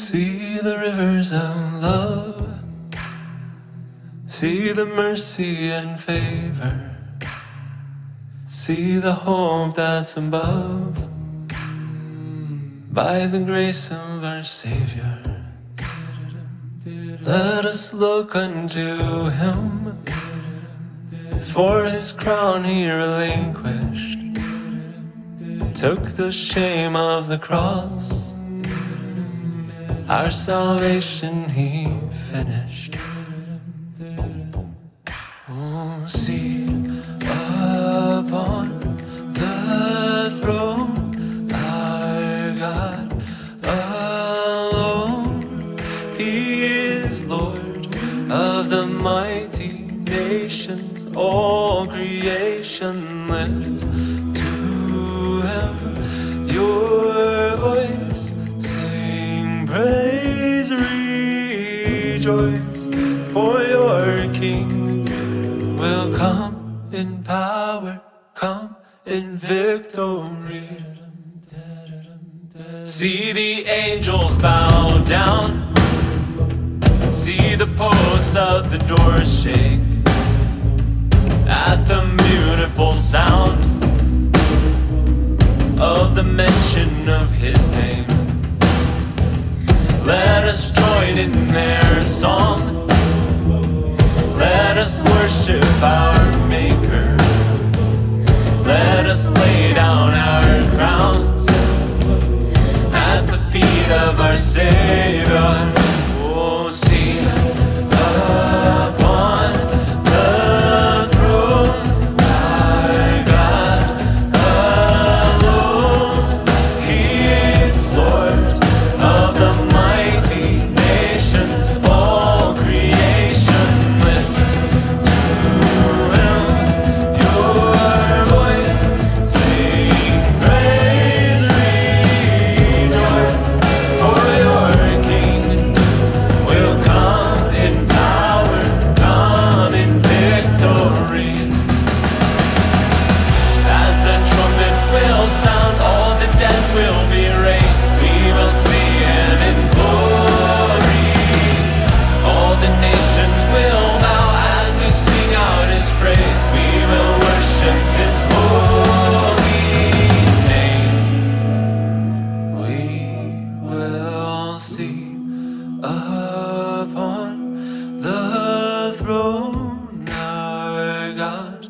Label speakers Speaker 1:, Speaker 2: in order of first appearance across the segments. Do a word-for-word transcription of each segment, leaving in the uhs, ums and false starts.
Speaker 1: See the rivers of love, see the mercy and favor, see the hope that's above, by the grace of our Savior. Let us look unto Him, for His crown He relinquished, took the shame of the cross, our salvation He finished. Oh, see upon the throne our God alone. He is Lord of the mighty nations. All creation lift to Him your voice. Sing praise, rejoice, for your King will come in power, come in victory. See the angels bow down, see the posts of the doors shake at the beautiful sound of the mention of His name. Let us join in their song, let us worship our Maker, let us lay down our crowns at the feet of our Savior. Oh, see upon the throne our God alone. He is Lord of the mighty nations. All creation lift to Him your voice. Sing praise, rejoice, for your King will come in power, come in victory. As the trumpet will sound, all the dead will be raised. We will see Him in glory. All the nations will bow as we sing out His praise. We will worship His holy name. We will see upon the throne our God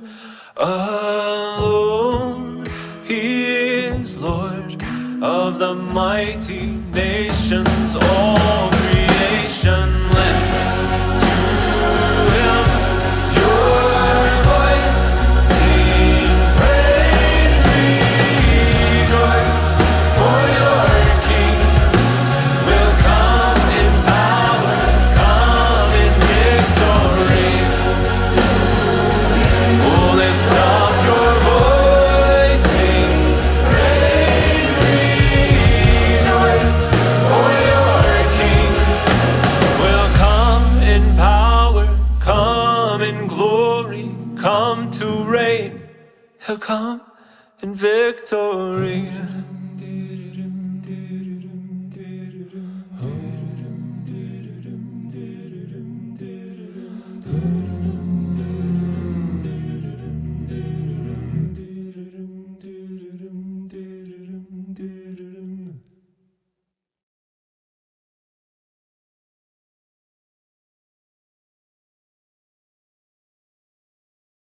Speaker 1: alone. He is Lord of the mighty nations. All creation lifts to Him your voice. Sing praise, rejoice, for your King will come in power, come in victory. Oh, lift up your voice, sing praise, rejoice, for your King will come in power, come in glory, come to reign. He'll come in victory.